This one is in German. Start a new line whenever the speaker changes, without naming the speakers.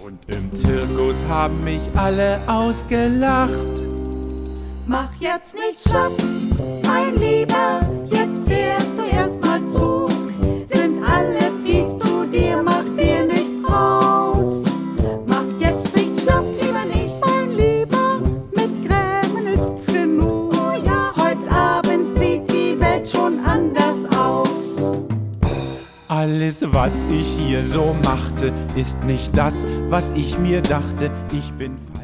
Und im Zirkus haben mich alle ausgelacht.
Mach jetzt nicht schlapp, mein Lieber, jetzt fährst du erstmal Zug. Sind alle fies zu dir, mach dir nichts draus. Mach jetzt nicht schlapp, lieber nicht, mein Lieber, mit Grämen ist's genug. Oh ja, heut Abend sieht die Welt schon anders aus.
Alles, was ich hier so machte, ist nicht das, was ich mir dachte. Ich bin